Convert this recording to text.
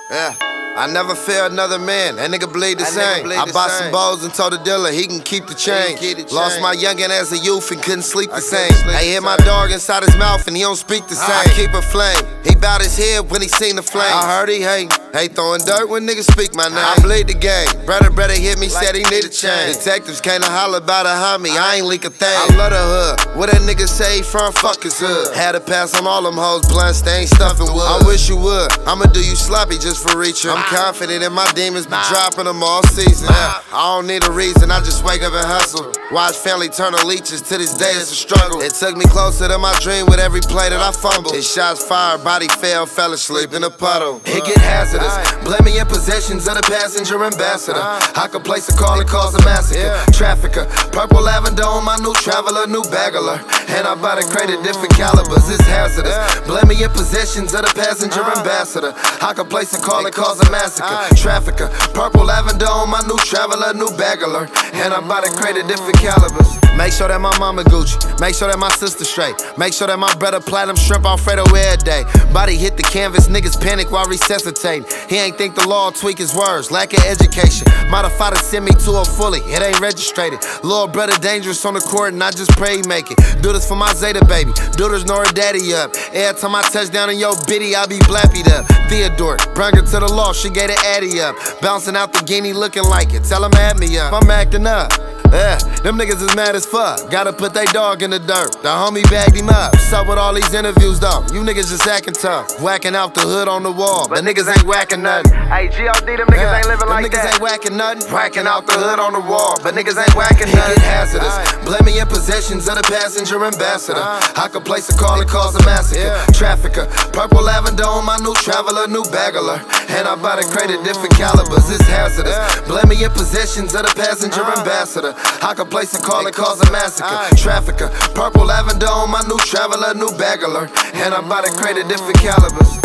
Yeah. I never fear another man, that nigga bleed the same. I bought some bowls and told the dealer he can keep the change. Lost my youngin' as a youth and couldn't sleep the same. I hear my dog inside his mouth and he don't speak the same. I keep a flame, he bowed his head when he seen the flame. I heard he hate throwing dirt when niggas speak my name. I bleed the game, brother hit me, said he need a change. Detectives came to holler about a homie, I ain't leak a thing. I love the hood, where that nigga say he from, fuck his hood. Had to pass on all them hoes, blunts, they ain't stuffing wood. I wish you would, I'ma do you sloppy just for reaching. I'm confident in my demons, be dropping them all season. I don't need a reason, I just wake up and hustle. Watch family turn to leeches, to this day it's a struggle. It took me closer to my dream with every play that I fumbled. His shots fired, body fell asleep in a puddle. It get hazardous, blame me in possessions of the passenger ambassador. I could place a call and cause a massacre. Trafficker, purple lavender on my new traveler, new bagler. And I bought a crate of different calibers, it's hazardous. Blame me in possessions of the passenger ambassador. I could place a call and cause a massacre. Trafficker, purple lavender on my new traveler, new bagler. And I bought a crate of different calibers. Make sure that my mama Gucci, make sure that my sister straight, make sure that my brother platinum shrimp Alfredo every day. Body hit the canvas, niggas panic while resuscitating. He ain't think the law tweak his words, lack of education. Modify to send me to a fully, it ain't registered. Little brother dangerous on the court and I just pray he make it. Do this for my Zeta baby, do this know her daddy up. Every time I touch down in your bitty, I be blappied up. Theodore, bring her to the law, she gave the addy up. Bouncing out the guinea looking like it, tell him add me up. I'm acting up. Yeah, them niggas is mad as fuck. Gotta put they dog in the dirt. The homie bagged him up. Sup with all these interviews though. You niggas just acting tough. Whacking out the hood on the wall. But niggas ain't whacking nothing. Hey, GLD, them niggas ain't living like that. Niggas ain't whacking nothing. Whacking out the hood on the wall. But niggas ain't whacking nothing. It get hazardous. Blame me in possessions of the passenger ambassador. I could place a call and cause a massacre. Trafficker, purple lavender on my new traveler, new bagler. And I bought a crate of different calibers, it's hazardous. Blame me in possessions of the passenger ambassador. I could place a call and cause a massacre. Trafficker, purple lavender on my new traveler, new bagler. And I bought a crate of different calibers.